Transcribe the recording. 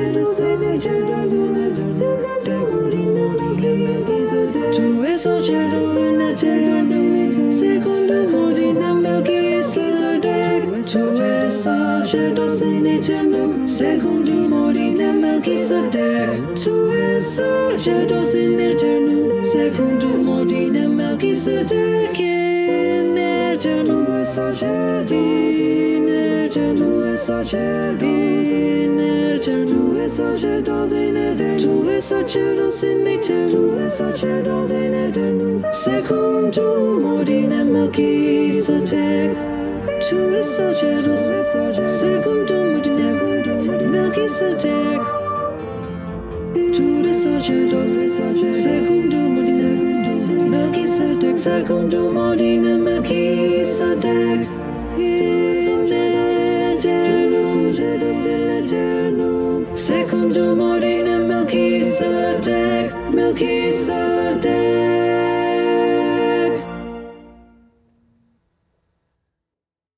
Tu es sacerdote in eterno, secondo modina Melchisedec. Tu es sacerdote in eterno, secondo modina Melchisedec. Tu es sacerdote in eterno, secondo modina Melchisedec. In eterno es sacerdote, in eterno es sacerdote, in eterno es sacerdote in eterno. Tu es sacerdote in eterno, sacerdote in eterno, secondo modina Melchisedec. Tu es sacerdote, secondo modina Melchisedec. Tu es sacerdote, secondo modina Melchisedec, secondo modina Melchisedec. In eterno, secondo modina Melchisedec, Melchisedec.